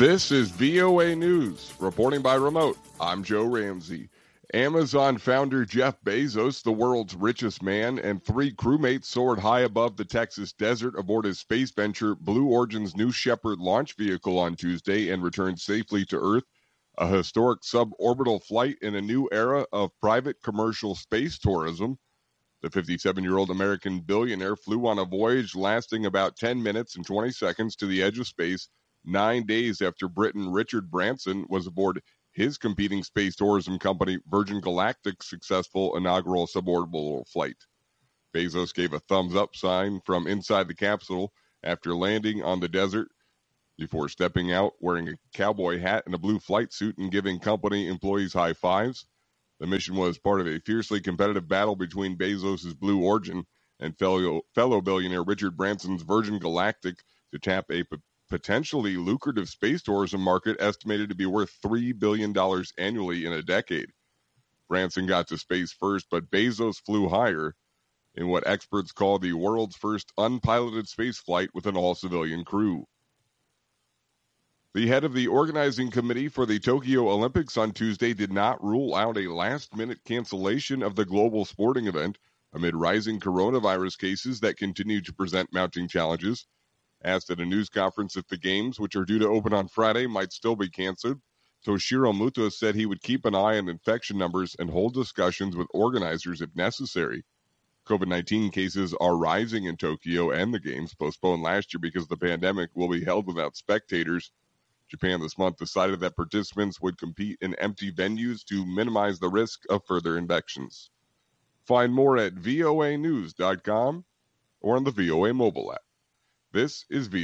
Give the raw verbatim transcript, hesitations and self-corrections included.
This is V O A News, reporting by remote. I'm Joe Ramsey. Amazon founder Jeff Bezos, the world's richest man, and three crewmates soared high above the Texas desert aboard his space venture Blue Origin's New Shepard launch vehicle on Tuesday and returned safely to Earth, a historic suborbital flight in a new era of private commercial space tourism. The fifty-seven-year-old American billionaire flew on a voyage lasting about ten minutes and twenty seconds to the edge of space, nine days after Briton Richard Branson was aboard his competing space tourism company Virgin Galactic's successful inaugural suborbital flight. Bezos gave a thumbs-up sign from inside the capsule after landing on the desert before stepping out wearing a cowboy hat and a blue flight suit and giving company employees high fives. The mission was part of a fiercely competitive battle between Bezos' Blue Origin and fellow, fellow billionaire Richard Branson's Virgin Galactic to tap a p- potentially lucrative space tourism market estimated to be worth three billion dollars annually in a decade. Branson got to space first, but Bezos flew higher in what experts call the world's first unpiloted space flight with an all-civilian crew. The head of the organizing committee for the Tokyo Olympics on Tuesday did not rule out a last-minute cancellation of the global sporting event amid rising coronavirus cases that continue to present mounting challenges. Asked at a news conference if the games, which are due to open on Friday, might still be canceled, Toshiro Muto said he would keep an eye on infection numbers and hold discussions with organizers if necessary. COVID nineteen cases are rising in Tokyo, and the games, postponed last year because of the pandemic, will be held without spectators. Japan this month decided that participants would compete in empty venues to minimize the risk of further infections. Find more at voa news dot com or on the V O A mobile app. This is V O A.